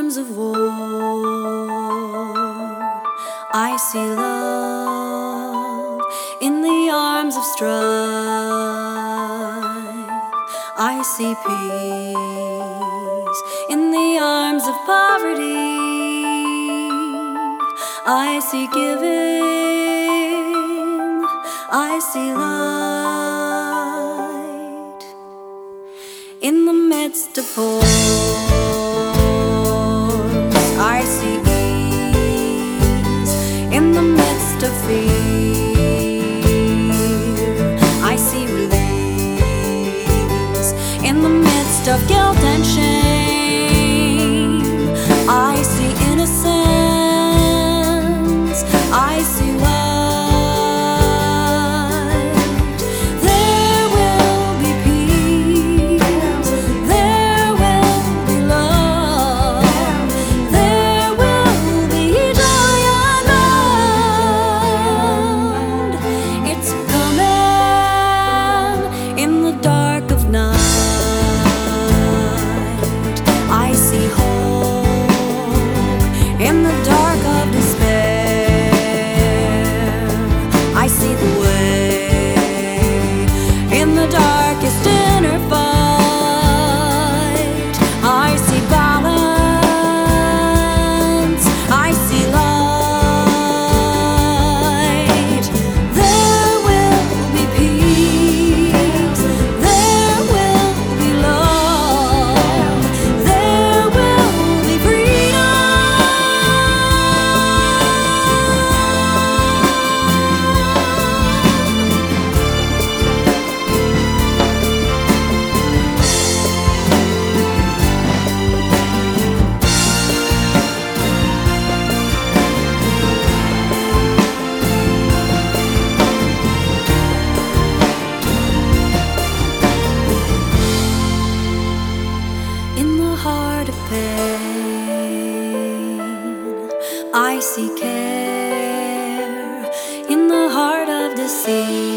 times of war. I see love in the arms of strife. I see peace in the arms of poverty. I see giving, I see light in the midst of horrors. I see ease in the midst of fear. I see release in the midst of guilt and shame. I see innocence, I see light. There will be peace, there will be love, there will be joy unknown. It's coming in the dark of night. I see hope in the dark of despair. I see the way in the darkest inner fight. I see balance, I see light. There will be peace, there will be love, there will be freedom. In the heart of pain, I see care. In the heart of deceit,